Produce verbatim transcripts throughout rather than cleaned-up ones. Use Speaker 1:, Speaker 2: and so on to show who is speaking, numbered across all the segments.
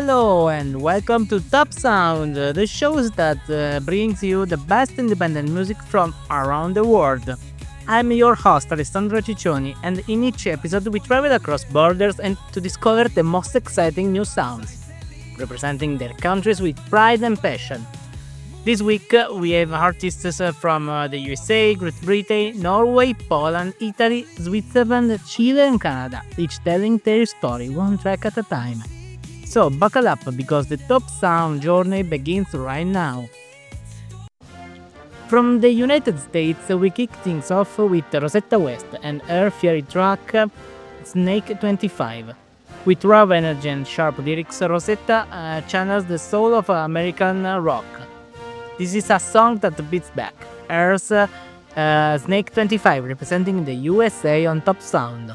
Speaker 1: Hello and welcome to Top Sound, uh, the shows that uh, brings you the best independent music from around the world. I'm your host Alessandro Ciccioni, and in each episode we travel across borders and to discover the most exciting new sounds, representing their countries with pride and passion. This week uh, we have artists uh, from uh, the U S A, Great Britain, Norway, Poland, Italy, Switzerland, Chile, and Canada, each telling their story one track at a time. So buckle up because the top sound journey begins right now. From the United States, we kick things off with Rosetta West and her fiery track uh, Snake twenty-five. With raw energy and sharp lyrics, Rosetta uh, channels the soul of American uh, rock. This is a song that beats back. Hers, uh, uh, Snake twenty-five, representing the U S A on Top Sound.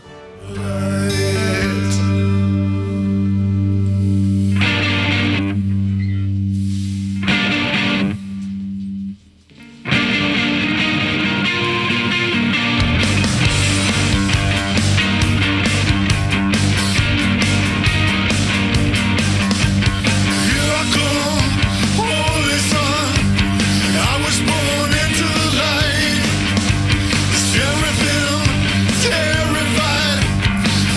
Speaker 2: Terrified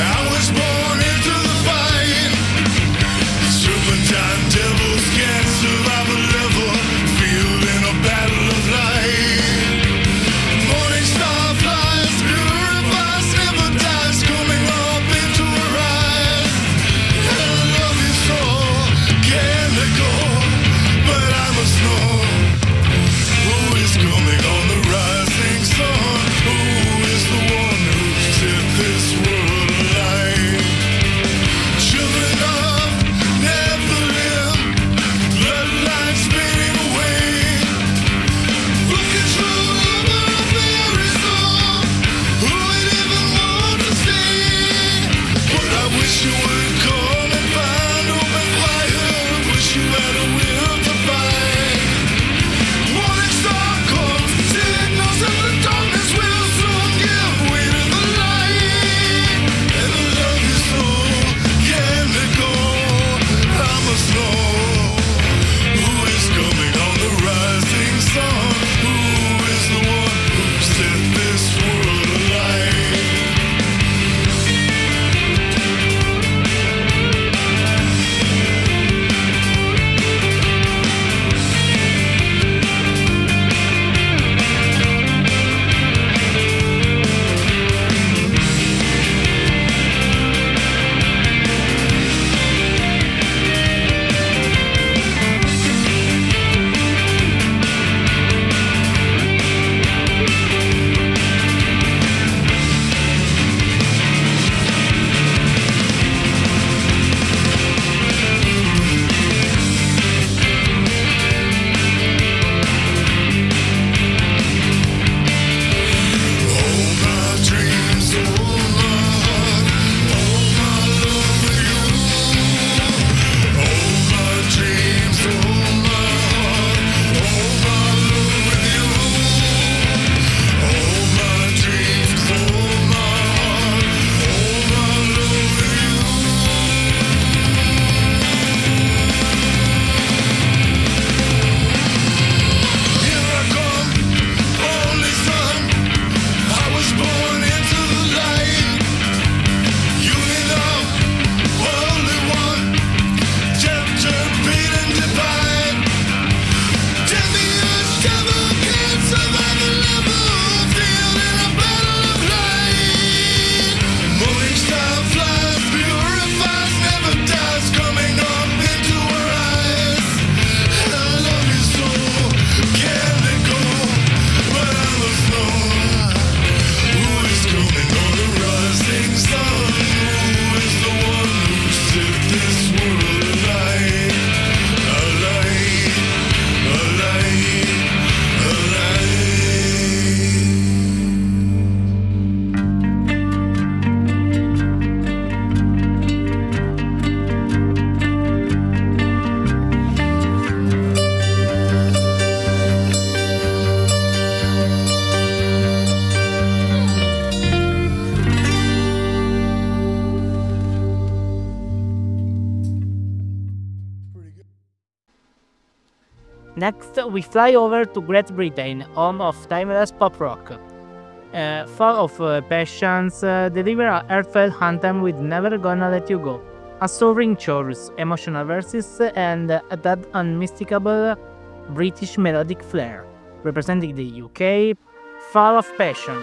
Speaker 1: Next, we fly over to Great Britain, home of timeless pop rock. Uh, full of uh, passions, uh, deliver a heartfelt anthem with Never Gonna Let You Go. A soaring chorus, emotional verses, and uh, that unmistakable British melodic flair, representing the U K, full of passion.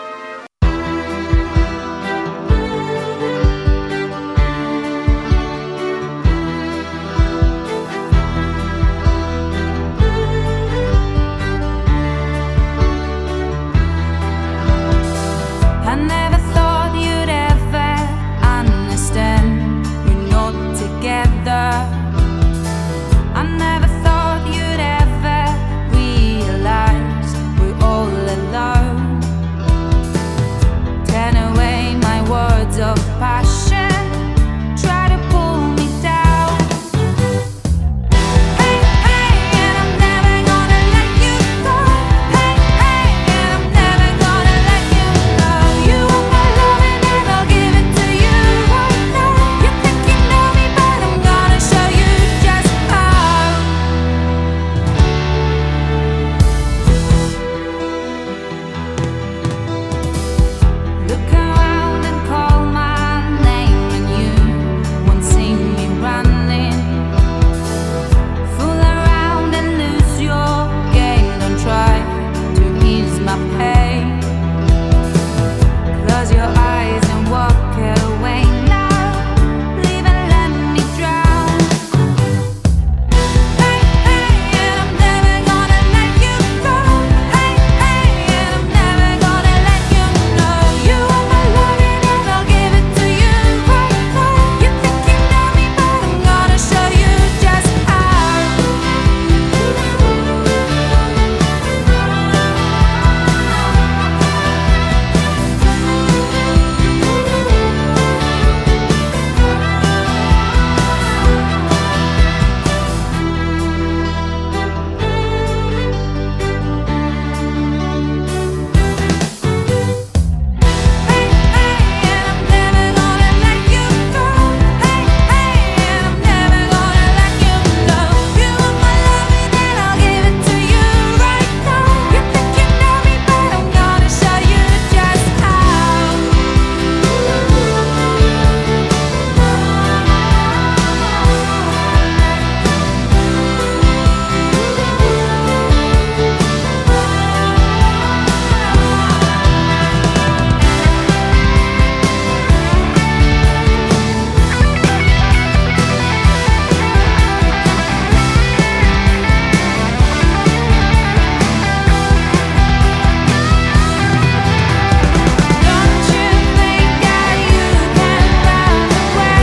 Speaker 2: I never thought you'd ever understand. We're not together. I never thought you'd ever realize we're all alone. Turn away my words of passion. Try to pull me down. Hey, hey, and I'm never gonna let you go. Hey, hey, and I'm never gonna let you go. You want my loving and I'll give it to you right now. You think you know me, but I'm gonna show you just how. Look around and call my name and you won't see me running. Fool around and lose your game. Don't try to ease my pain. Close your eyes and walk away now. Leave and let me drown. Hey, hey, and I'm never gonna let you go. Hey, hey, and I'm never gonna let you know. You want my loving and I'll give it to you right now. You think you know me, but I'm gonna show you just how. Hey, hey, and I'm never gonna let you go. Hey, hey, and I'm never gonna let you know. You want my loving and I'll give it to you right now. You think you know me, but I'm gonna show you just how. Don't you think that you can run away?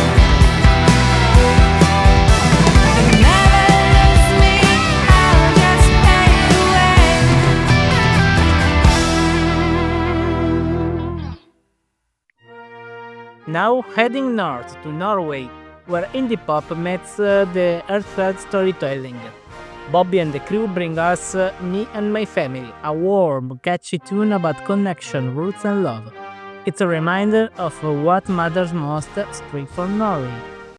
Speaker 2: You'll never lose me, I'll just fade away.
Speaker 1: Now heading north to Norway, where indie pop meets uh, the heartfelt storytelling. Bobby and the crew bring us uh, Me and My Family, a warm, catchy tune about connection, roots, and love. It's a reminder of uh, what matters most straight from Norway.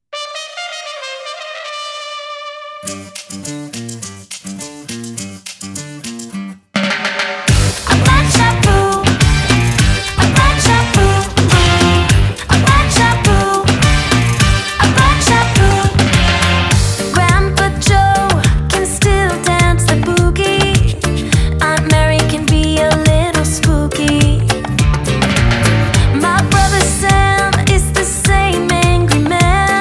Speaker 2: I'm not shampoo. I'm not shampoo. I'm not shampoo. I'm not shampoo. Grandpa Joe can still dance the boogie. Aunt Mary can be a little spooky. My brother Sam is the same angry man.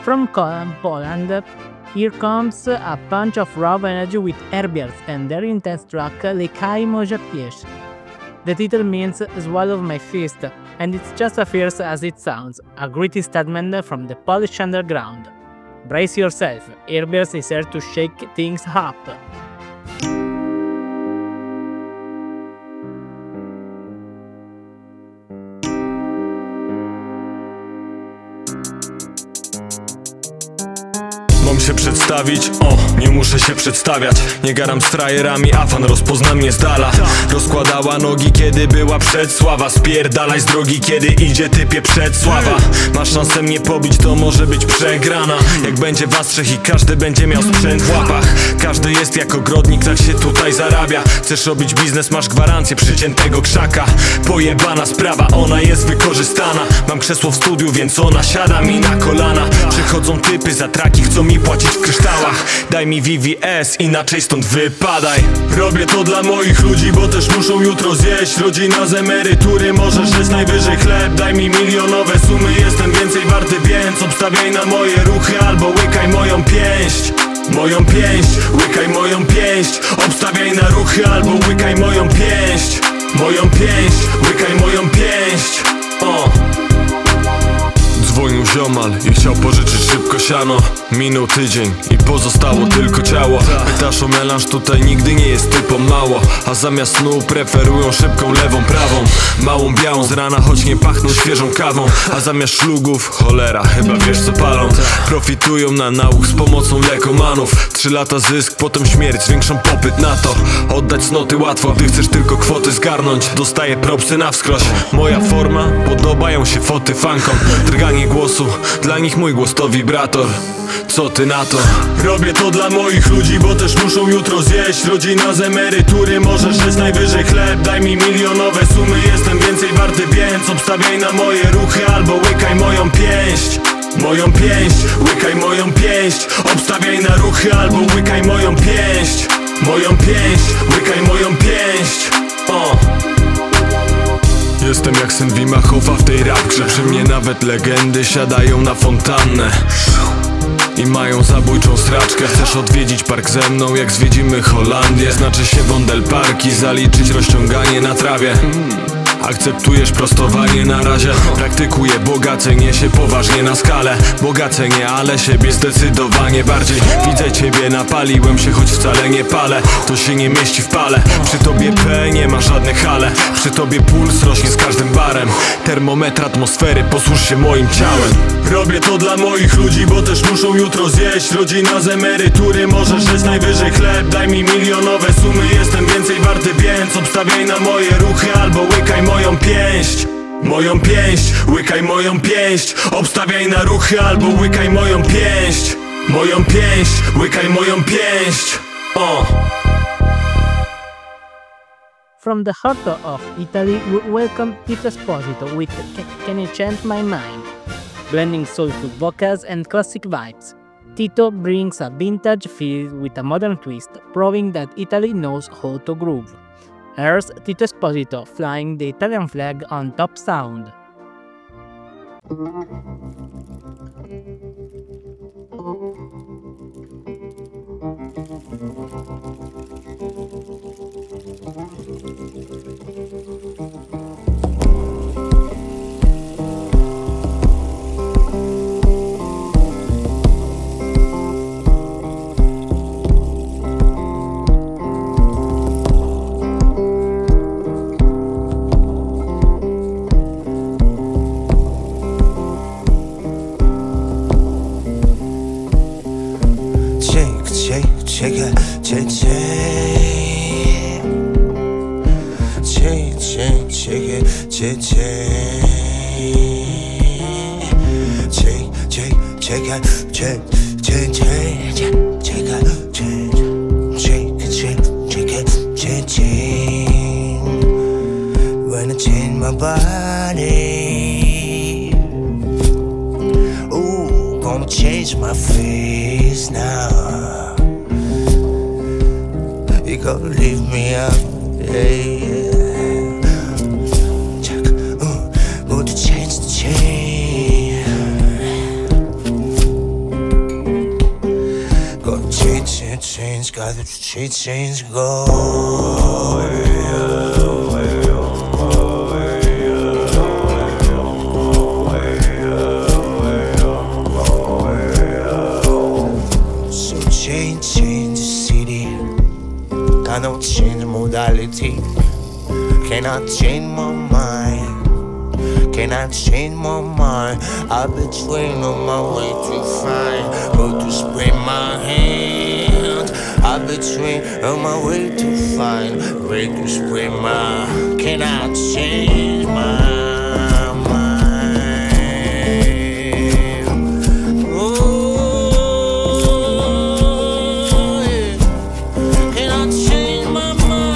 Speaker 1: From Poland, here comes a punch of raw energy with Herbiers and their intense track Lekaj Może Pieść. The title means swallow my fist, and it's just as fierce as it sounds, a gritty statement from the Polish underground. Brace yourself, Herbiers is here to shake things up.
Speaker 3: Mam się przedstawić? O, nie muszę się przedstawiać. Nie garam z frajerami, a fan rozpozna mnie z dala. Rozkładała nogi, kiedy była przedsława. Spierdalaj z drogi, kiedy idzie typie przedsława. Masz szansę mnie pobić, to może być przegrana. Jak będzie was trzech i każdy będzie miał sprzęt w łapach. Każdy jest jak ogrodnik, tak się tutaj zarabia. Chcesz robić biznes, masz gwarancję przyciętego krzaka. Pojebana sprawa, ona jest wykorzystana. Mam krzesło w studiu, więc ona siada mi na kolana. Przychodzą typy za traki, chcą mi płacić w kryształach. Daj mi V V S, inaczej stąd wypadaj. Robię to dla moich ludzi, bo też muszą jutro zjeść. Rodzina z emerytury może żyć najwyżej chleb. Daj mi milionowe sumy, jestem więcej warty, więc obstawiaj na moje ruchy albo łykaj moją pięść. Moją pięść, łykaj moją pięść. Obstawiaj na ruchy albo łykaj moją pięść. Moją pięść, łykaj moją pięść. O. Dzwonił ziomal i chciał pożyczyć szybko siano. Minął tydzień i pozostało tylko ciało. Pytasz o melanż, tutaj nigdy nie jest typom mało. A zamiast snu preferują szybką lewą, prawą. Małą białą z rana, choć nie pachną świeżą kawą. A zamiast szlugów, cholera, chyba wiesz co palą. Profitują na nauk z pomocą lekomanów. Trzy lata zysk, potem śmierć, zwiększą popyt na to. Oddać cnoty łatwo, ty chcesz tylko kwoty zgarnąć. Dostaję propsy na wskroś. Moja forma, podobają się foty fankom. Drganie głosu, dla nich mój głos to wibrator. Co ty na to? Robię to dla moich ludzi, bo też muszą jutro zjeść. Rodzina z emerytury może żyć najwyżej chleb. Daj mi milionowe sumy, jestem więcej warty, więc obstawiaj na moje ruchy albo łykaj moją pięść. Moją pięść, łykaj moją pięść. Obstawiaj na ruchy albo łykaj moją pięść. Moją pięść, łykaj moją pięść. O. Jestem jak syn Wimachowa w tej rapgrze. Przy mnie nawet legendy siadają na fontannę i mają zabójczą straczkę. Chcesz odwiedzić park ze mną, jak zwiedzimy Holandię? Znaczy się Wondelpark i zaliczyć rozciąganie na trawie. Akceptujesz prostowanie na razie. Praktykuję bogacenie się poważnie na skalę. Bogacenie, ale siebie zdecydowanie bardziej. Widzę ciebie, napaliłem się, choć wcale nie palę. To się nie mieści w pale. Przy tobie P nie ma żadnych hale. Przy tobie puls rośnie z każdym barem. Termometr atmosfery, posłuż się moim ciałem. Robię to dla moich ludzi, bo też muszą jutro zjeść. Rodzina z emerytury może żyć najwyżej chleb. Daj mi milionowe sumy, jestem więcej warty, więc obstawiaj na moje ruchy albo łykaj moją pięść. Moją pięść, łykaj moją pięść. Obstawiaj na ruchy albo łykaj moją pięść. Moją pięść, łykaj moją pięść. O.
Speaker 1: From the heart of Italy, we welcome Tito Esposito with Ca- Can You Change My Mind? Blending soulful vocals and classic vibes, Tito brings a vintage feel with a modern twist, proving that Italy knows how to groove. Here's Tito Esposito flying the Italian flag on Top Sound.
Speaker 4: Check it, check, check, check, check, check it, check, check, check, check, check it, check, check, check, check it, check, check, check, check it, check, check. When I change my body, ooh, gonna change my face now. You gonna leave me out, yeah, yeah. Check, uh, go to change the chain. got to change, change, go. So change, change the city. Cannot change modality. Cannot change my mind. Cannot change my mind. I've been trained on my way to find how to spread my hand. I've been trained on my way to find way to spread my. Cannot change my mind. Oh, yeah. Cannot change my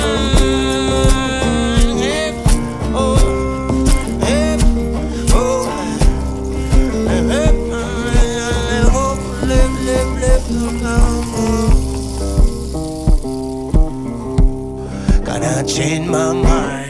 Speaker 4: mind. Yeah. Oh. Gotta change my mind.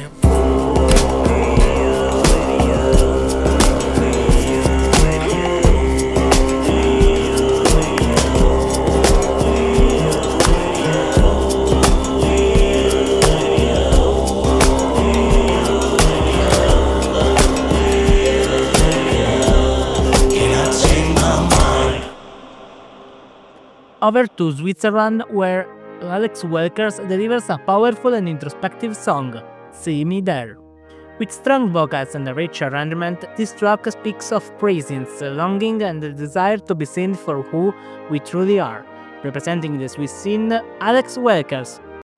Speaker 1: Over to Switzerland, where Alex Welkers delivers a powerful and introspective song, See Me There. With strong vocals and a rich arrangement, this track speaks of presence, longing, and the desire to be seen for who we truly are. Representing the Swiss scene, Alex Welkers.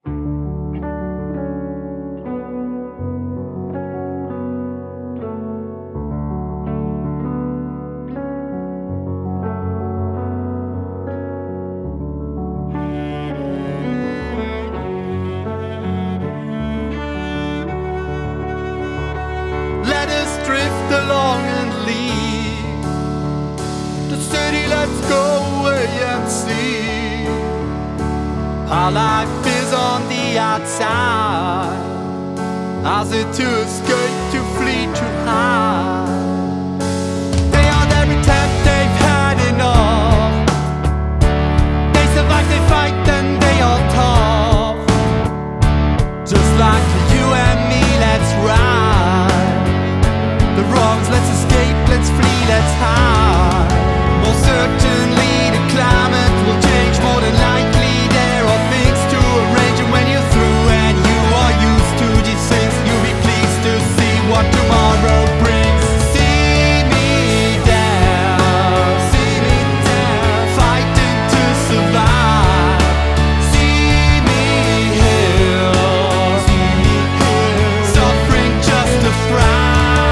Speaker 5: Let us drift along and leave the city, let's go away and see how life is on the outside. As it to escape, to flee, to hide. They are there attempt, they've had enough. They survive, they fight, then they are tough. Just like you and me, let's ride the wrongs, let's escape, let's flee, let's hide. More certainly the climate will change, more than likely there are things to arrange. And when you're through and you are used to these things, you'll be pleased to see what tomorrow brings. See me there, see me there, fighting to survive. See me here, see me here, suffering just to thrive.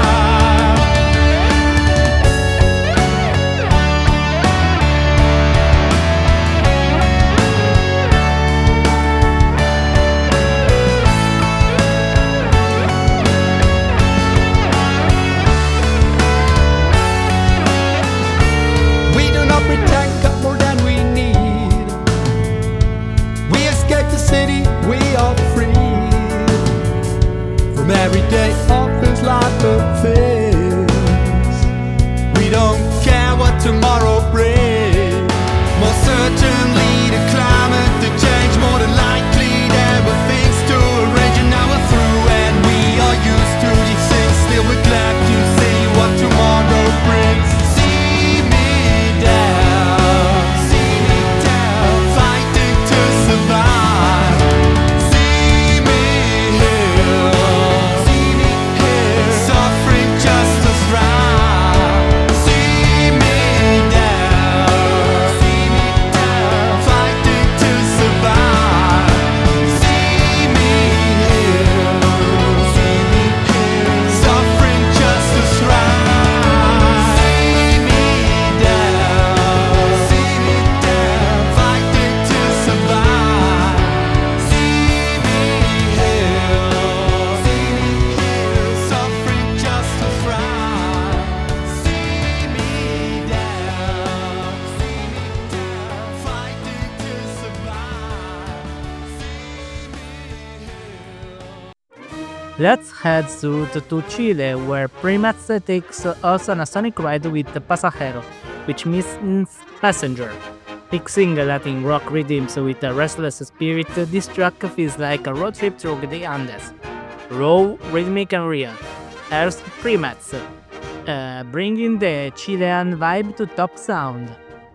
Speaker 5: We do not pretend got more than we need. We escape the city, we are free from everyday office life of things. We don't care what tomorrow brings. More certainly the climate to change, more than likely there were things to arrange. And now we're through and we are used to these things. Still we're glad to see what tomorrow brings. See me there, see me there, fighting to survive. See me here, see me here, suffering just to thrive. See me there, see me there, fighting to survive. See me here, see me here, suffering just to thrive. See me there, see me there, fighting to survive. See me here, see me here, suffering just to thrive. See me there, see me there, fighting to survive.
Speaker 1: Let's head south to Chile, where Primates takes us on a sonic ride with Pasajero, which means passenger. Mixing Latin rock rhythms with a restless spirit, this track feels like a road trip through the Andes. Raw, rhythmic and real. Earth Primates, uh, bringing the Chilean vibe to Top Sound.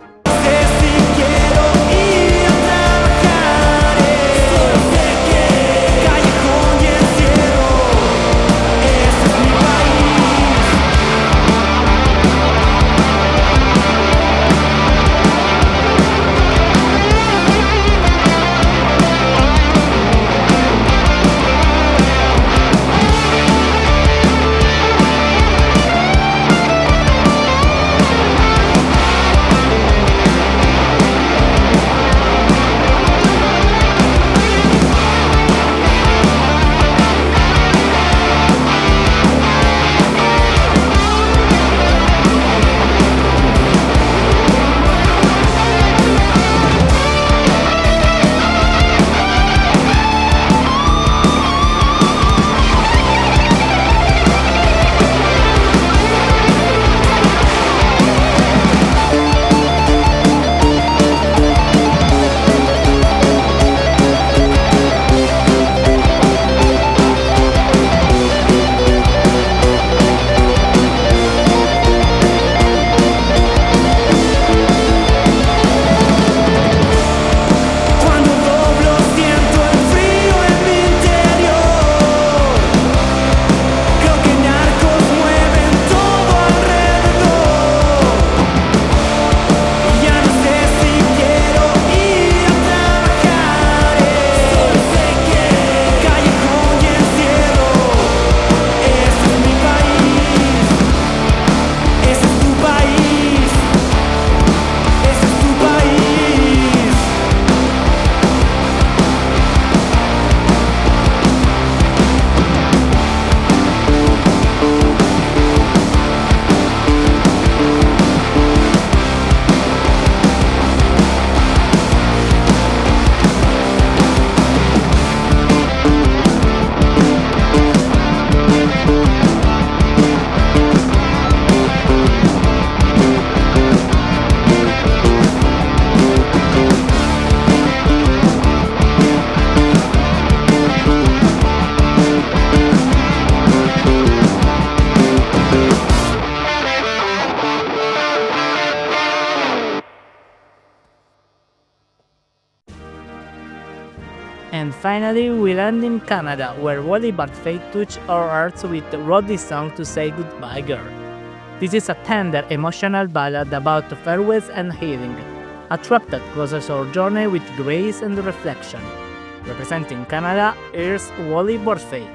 Speaker 1: And finally, we land in Canada, where Wally Barthé touched our hearts with Roddy's song To Say Goodbye Girl. This is a tender, emotional ballad about farewells and healing, a track that closes our journey with grace and reflection. Representing Canada, here's Wally Barthé.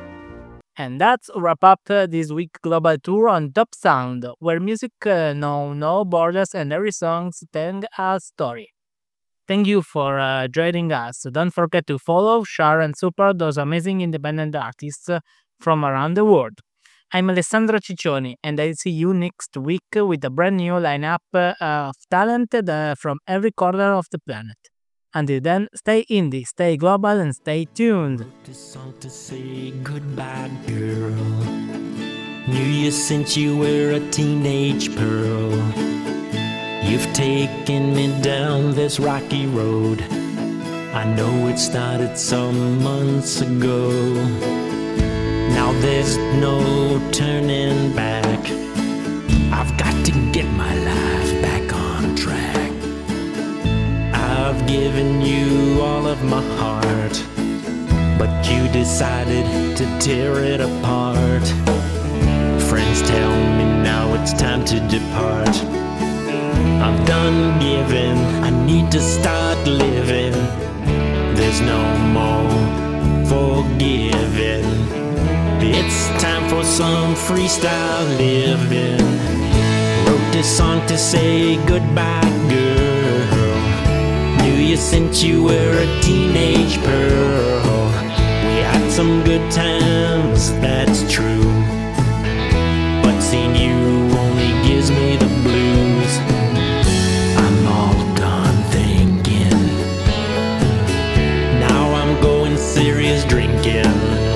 Speaker 1: And that's wrap up uh, this week global tour on Top Sound, where music uh, know no borders and every song tells a story. Thank you for uh, joining us. Don't forget to follow, share, and support those amazing independent artists uh, from around the world. I'm Alessandro Ciccioni, and I'll see you next week with a brand new lineup uh, of talent uh, from every corner of the planet. Until then, stay indie, stay global, and stay tuned.
Speaker 6: This song to say goodbye, girl. Knew you since you were a teenage pearl. You've taken me down this rocky road. I know it started some months ago. Now there's no turning back. I've got to get my life back on track. I've given you all of my heart, but you decided to tear it apart. Friends tell me now it's time to depart. I'm done giving, I need to start living. There's no more forgiving. It's time for some freestyle living. Wrote this song to say goodbye, girl. Knew you since you were a teenage pearl. We had some good times, that's true, but seeing you only gives me the blues. I'm all done thinking. Now I'm going serious drinking.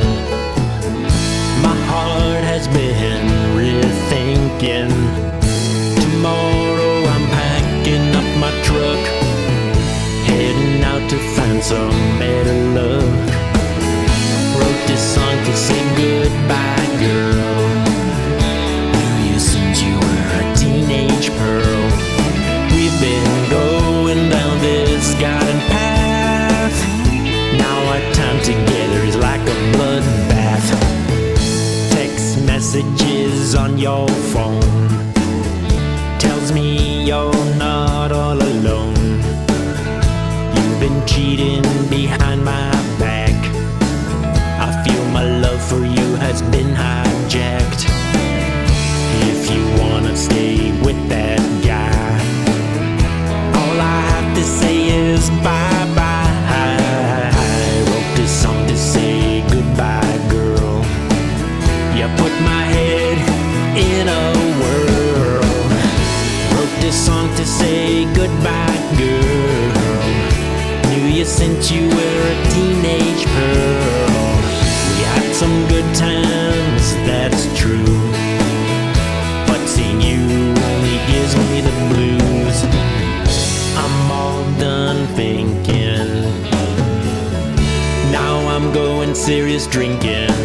Speaker 6: My heart has been rethinking. Tomorrow I'm packing up my truck. find some better luck. Wrote this song to say goodbye, girl. Knew you since you were a teenage pearl. We've been going down this garden path. Now our time together is like a bloodbath. Text messages on your phone tells me you're not all alone. You've been cheating behind my back. I feel my love for you has been hijacked. If you wanna stay with that guy, all I have to say is bye-bye. I wrote this song to say goodbye, girl. You put my head in a whirl. Wrote this song to say goodbye, girl. Knew you since you were a teenage pearl. We had some good times, that's true, but seeing you only gives me the blues. I'm all done thinking. Now I'm going serious drinking.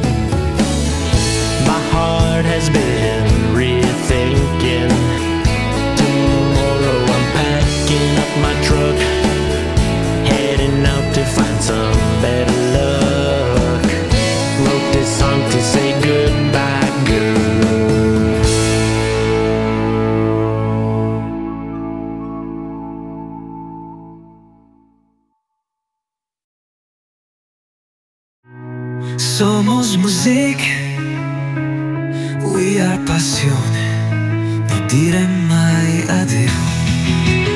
Speaker 6: My heart has been rethinking. Tomorrow I'm packing up my truck, heading out to find some better luck. Wrote this song to say goodbye, girl.
Speaker 4: Somos music, we are passione, non dire mai addio.